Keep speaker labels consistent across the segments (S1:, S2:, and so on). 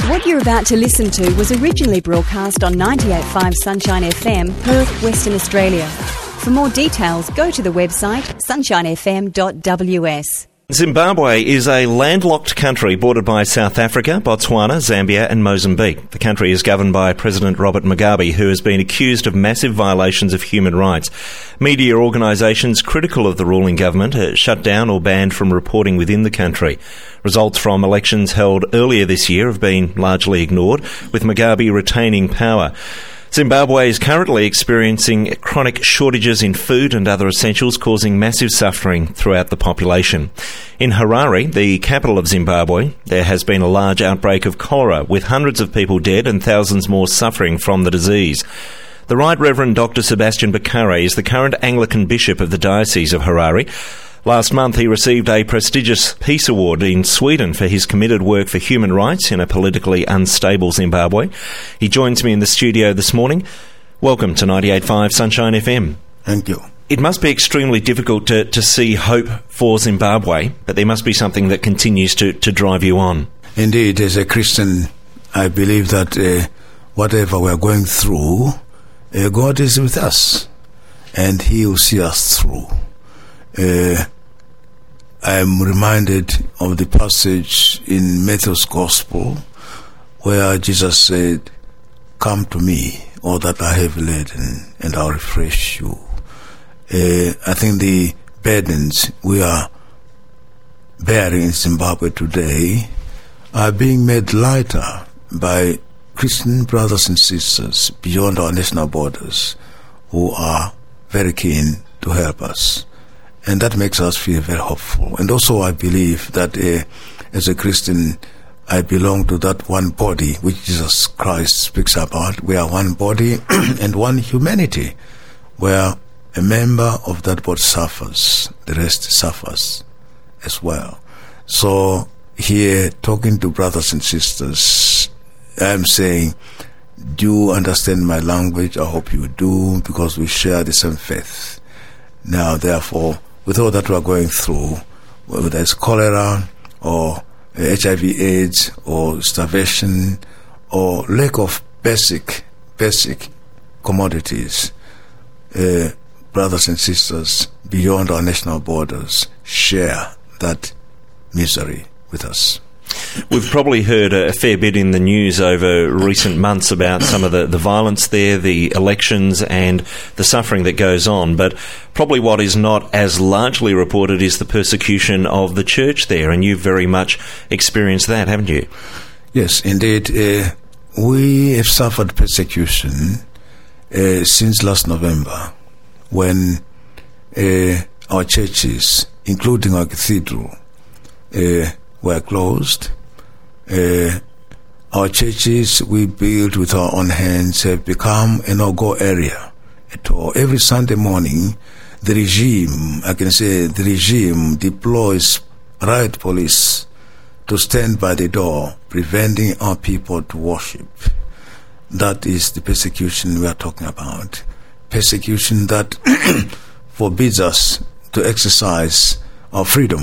S1: What you're about to listen to was originally broadcast on 98.5 Sunshine FM, Perth, Western Australia. For more details, go to the website sunshinefm.ws.
S2: Zimbabwe is a landlocked country bordered by South Africa, Botswana, Zambia and Mozambique. The country is governed by President Robert Mugabe, who has been accused of massive violations of human rights. Media organisations critical of the ruling government are shut down or banned from reporting within the country. Results from elections held earlier this year have been largely ignored, with Mugabe retaining power. Zimbabwe is currently experiencing chronic shortages in food and other essentials, causing massive suffering throughout the population. In Harare, the capital of Zimbabwe, there has been a large outbreak of cholera, with hundreds of people dead and thousands more suffering from the disease. The Right Reverend Dr. Sebastian Bakare is the current Anglican Bishop of the Diocese of Harare. Last month, he received a prestigious Peace Award in Sweden for his committed work for human rights in a politically unstable Zimbabwe. He joins me in the studio this morning. Welcome to 98.5 Sunshine FM.
S3: Thank you.
S2: It must be extremely difficult to see hope for Zimbabwe, but there must be something that continues to drive you on.
S3: Indeed, as a Christian, I believe that whatever we're going through, God is with us, and He will see us through. I am reminded of the passage in Matthew's Gospel where Jesus said, "Come to me, all that are heavy laden, and I'll refresh you." I think the burdens we are bearing in Zimbabwe today are being made lighter by Christian brothers and sisters beyond our national borders who are very keen to help us. And that makes us feel very hopeful. And also I believe that as a Christian, I belong to that one body which Jesus Christ speaks about. We are one body and one humanity, where a member of that body suffers, the rest suffers as well. So here, talking to brothers and sisters, I'm saying, do you understand my language? I hope you do, because we share the same faith. Now, therefore, with all that we are going through, whether it's cholera or HIV/AIDS or starvation or lack of basic commodities, brothers and sisters beyond our national borders share that misery with us.
S2: We've probably heard a fair bit in the news over recent months about some of the violence there, the elections and the suffering that goes on, but probably what is not as largely reported is the persecution of the church there, and you've very much experienced that, haven't you?
S3: Yes, indeed. We have suffered persecution since last November, when our churches, including our cathedral, were closed. Our churches we built with our own hands have become a no-go area at all. Every Sunday morning, the regime deploys riot police to stand by the door, preventing our people to worship. That is the persecution we are talking about. Persecution that forbids us to exercise our freedom,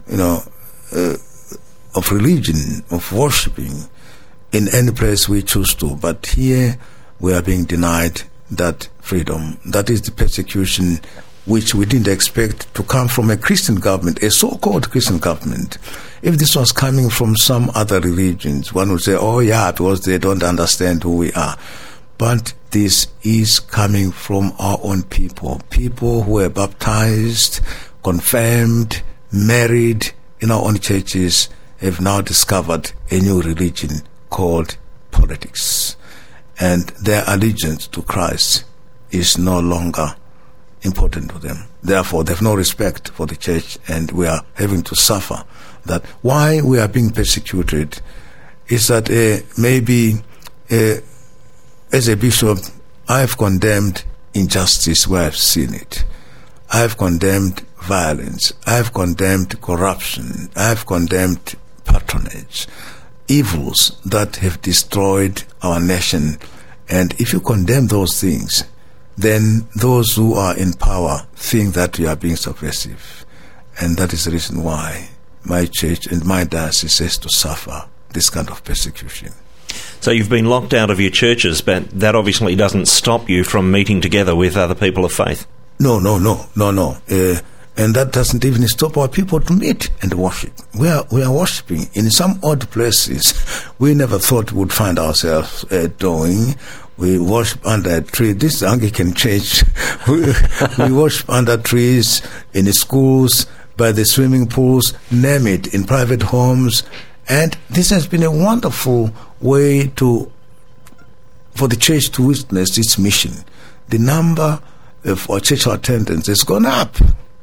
S3: of religion, of worshipping in any place we choose to. But here we are being denied that freedom. That is the persecution which we didn't expect to come from a Christian government, a so-called Christian government. If this was coming from some other religions, one would say, oh yeah, because they don't understand who we are. But this is coming from our own people who were baptized, confirmed, married in our own churches, have now discovered a new religion called politics. And their allegiance to Christ is no longer important to them. Therefore, they have no respect for the church, and we are having to suffer that. Why we are being persecuted is that maybe as a bishop, I have condemned injustice where I have seen it. I have condemned violence. I have condemned corruption. I have condemned patronage, evils that have destroyed our nation. And if you condemn those things, then those who are in power think that we are being subversive. And that is the reason why my church and my diocese has to suffer this kind of persecution.
S2: So you've been locked out of your churches, but that obviously doesn't stop you from meeting together with other people of faith.
S3: No. And that doesn't even stop our people to meet and worship. We are worshiping in some odd places we never thought we would find ourselves doing. We worship under a tree. This is the Anglican church. We worship under trees, in the schools, by the swimming pools, name it, in private homes. And this has been a wonderful way for the church to witness its mission. The number of our church attendance has gone up.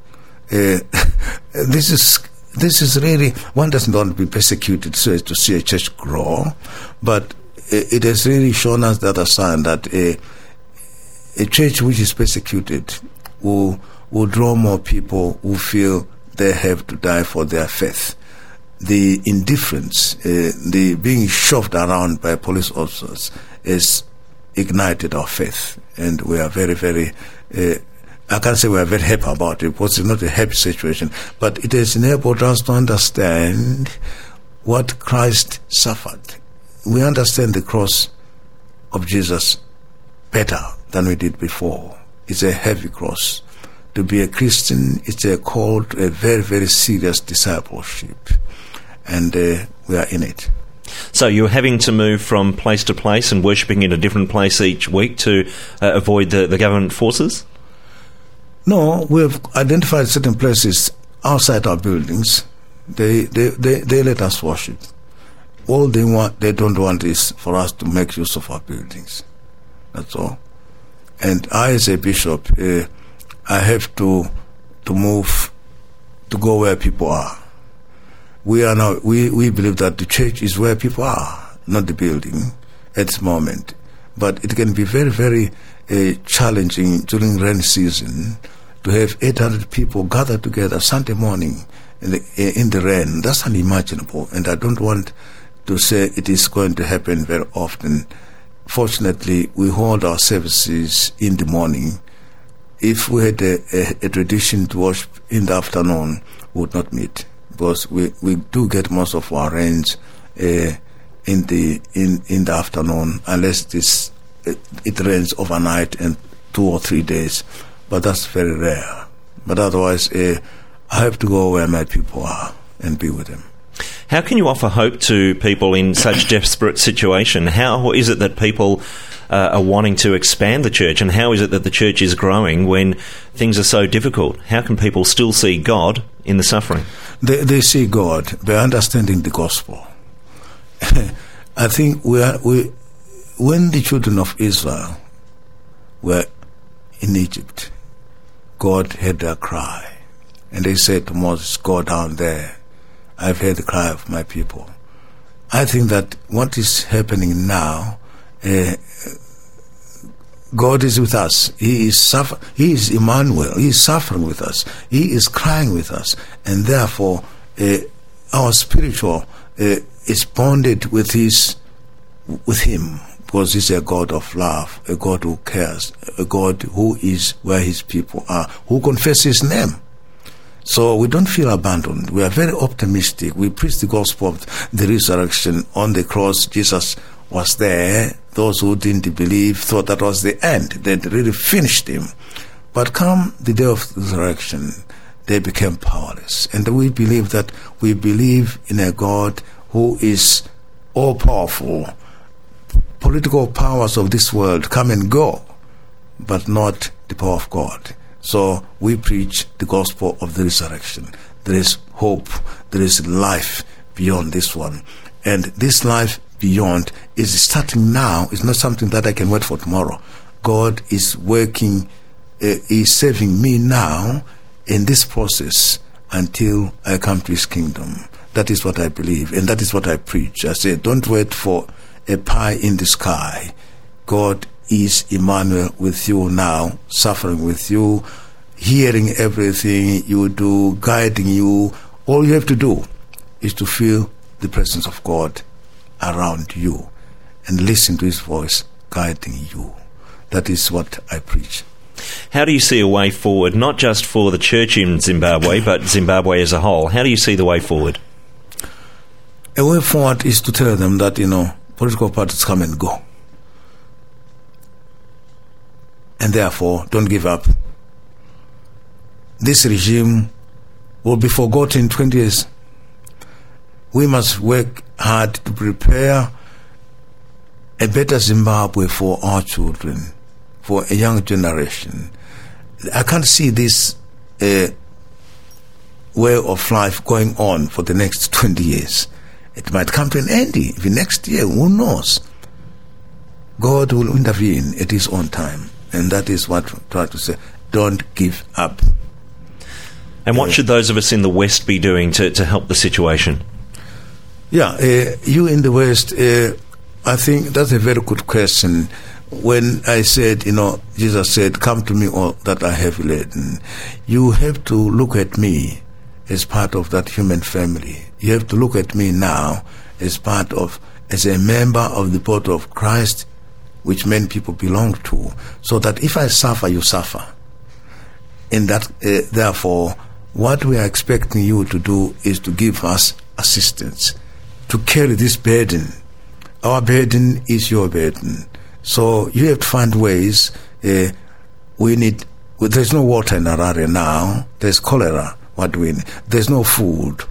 S3: This is really, one doesn't want to be persecuted so as to see a church grow, but it has really shown us the other side that a church which is persecuted will draw more people who feel they have to die for their faith. The indifference, the being shoved around by police officers has ignited our faith, and we are very, very I can't say we are very happy about it, because it's not a happy situation, but it has enabled us to understand what Christ suffered. We understand the cross of Jesus better than we did before. It's a heavy cross. To be a Christian, it's a call to a very, very serious discipleship, and we are in it.
S2: So you're having to move from place to place and worshipping in a different place each week to avoid the government forces?
S3: No, we have identified certain places outside our buildings. They let us worship. All they don't want is for us to make use of our buildings. That's all. And I, as a bishop, I have to move to go where people are. We believe that the church is where people are, not the building at this moment. But it can be very, very challenging during rainy season to have 800 people gather together Sunday morning in the rain. That's unimaginable, and I don't want to say it is going to happen very often. Fortunately, we hold our services in the morning. If we had a tradition to worship in the afternoon, we would not meet, because we do get most of our rains in the afternoon, unless it rains overnight and 2 or 3 days. But that's very rare. But otherwise, I have to go where my people are and be with them.
S2: How can you offer hope to people in such desperate situation? How is it that people are wanting to expand the church, and how is it that the church is growing when things are so difficult? How can people still see God in the suffering?
S3: They see God by understanding the gospel. I think when the children of Israel were in Egypt, God heard their cry, and they said to Moses, "Go down there. I've heard the cry of my people." I think that what is happening now, God is with us. He is Emmanuel. He is suffering with us. He is crying with us, and therefore our spiritual is bonded with Him. Because He's a God of love, a God who cares, a God who is where His people are, who confess His name. So we don't feel abandoned. We are very optimistic. We preach the gospel of the resurrection. On the cross, Jesus was there. Those who didn't believe thought that was the end. They'd really finished Him. But come the day of the resurrection, they became powerless. And we believe in a God who is all-powerful. Political powers of this world come and go, but not the power of God. So we preach the gospel of the resurrection. There is hope. There is life beyond this one. And this life beyond is starting now. It's not something that I can wait for tomorrow. God is working, is saving me now in this process until I come to His kingdom. That is what I believe, and that is what I preach. I say, don't wait for a pie in the sky. God is Emmanuel with you now, suffering with you, hearing everything you do, guiding you. All you have to do is to feel the presence of God around you and listen to His voice guiding you. That is what I preach.
S2: How do you see a way forward, not just for the church in Zimbabwe, but Zimbabwe as a whole? How do you see the way forward?
S3: A way forward is to tell them that, political parties come and go. And therefore, don't give up. This regime will be forgotten in 20 years. We must work hard to prepare a better Zimbabwe for our children, for a young generation. I can't see this way of life going on for the next 20 years. It might come to an end even next year, who knows? God will intervene at his own time. And that is what I try to say. Don't give up.
S2: And what should those of us in the West be doing to help the situation?
S3: Yeah, you in the West, I think that's a very good question. When I said, Jesus said, come to me all that are heavy laden, you have to look at me as part of that human family. You have to look at me now as a member of the body of Christ, which many people belong to, so that if I suffer, you suffer. And that, therefore, what we are expecting you to do is to give us assistance, to carry this burden. Our burden is your burden. So you have to find ways. There's no water in Harare now. There's cholera. What do we need? There's no food.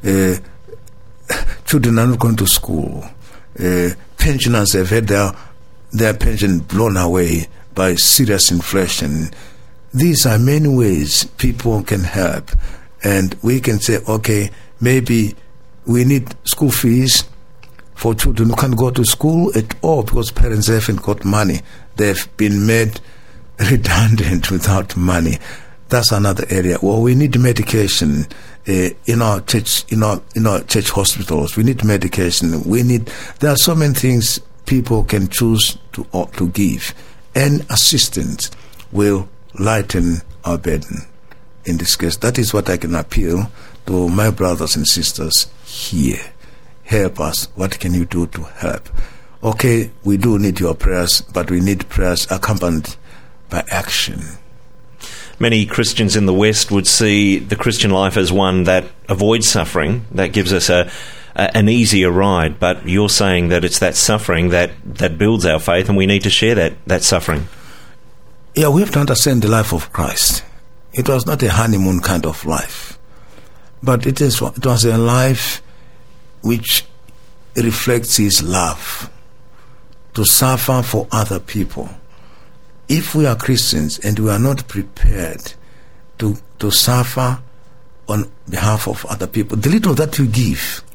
S3: Children are not going to school. Pensioners have had their pension blown away by serious inflation. These are many ways people can help. And we can say, okay, maybe we need school fees for children who can't go to school at all because parents haven't got money. They've been made redundant without money. That's another area. Well, we need medication in our church, in our church hospitals. We need medication. There are so many things people can choose to give, and assistance will lighten our burden. In this case, that is what I can appeal to my brothers and sisters here. Help us. What can you do to help? Okay, we do need your prayers, but we need prayers accompanied by action.
S2: Many Christians in the West would see the Christian life as one that avoids suffering, that gives us an easier ride, but you're saying that it's that suffering that builds our faith, and we need to share that suffering.
S3: Yeah, we have to understand the life of Christ. It was not a honeymoon kind of life, but it was a life which reflects his love to suffer for other people. If we are Christians and we are not prepared to suffer on behalf of other people, the little that you give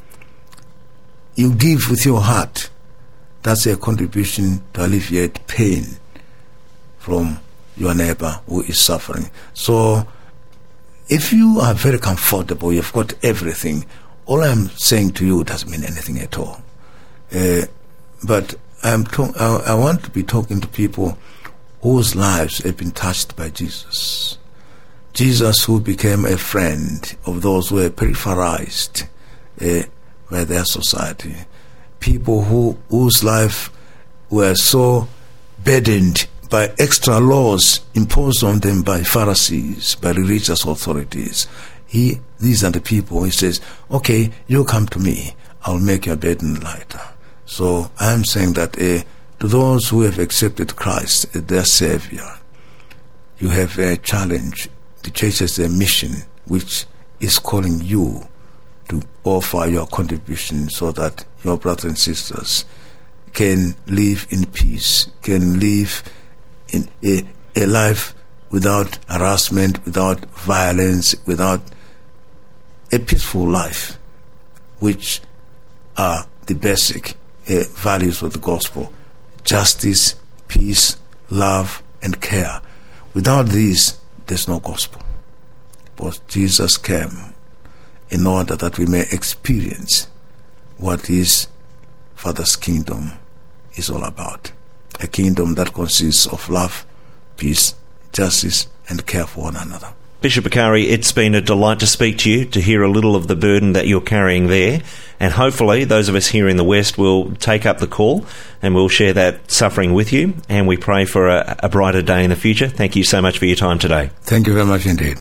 S3: with your heart. That's a contribution to alleviate pain from your neighbor who is suffering. So if you are very comfortable, you've got everything, all I'm saying to you doesn't mean anything at all. But I want to be talking to people whose lives have been touched by Jesus. Jesus, who became a friend of those who were peripherized by their society. People whose life were so burdened by extra laws imposed on them by Pharisees, by religious authorities. These are the people, he says, okay, you come to me, I'll make your burden lighter. So I'm saying that to those who have accepted Christ as their Savior, you have a challenge. The church has a mission which is calling you to offer your contribution so that your brothers and sisters can live in peace, can live in a life without harassment, without violence, without a peaceful life, which are the basic values of the gospel: justice, peace, love, and care. Without these, there's no gospel. But Jesus came in order that we may experience what his Father's kingdom is all about. A kingdom that consists of love, peace, justice, and care for one another.
S2: Bishop Bakari, it's been a delight to speak to you, to hear a little of the burden that you're carrying there, and hopefully those of us here in the West will take up the call and we'll share that suffering with you, and we pray for a brighter day in the future. Thank you so much for your time today.
S3: Thank you very much indeed.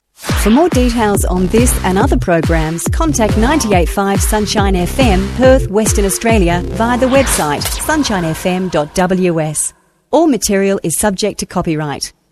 S1: For more details on this and other programs, contact 98.5 Sunshine FM, Perth, Western Australia, via the website sunshinefm.ws. All material is subject to copyright.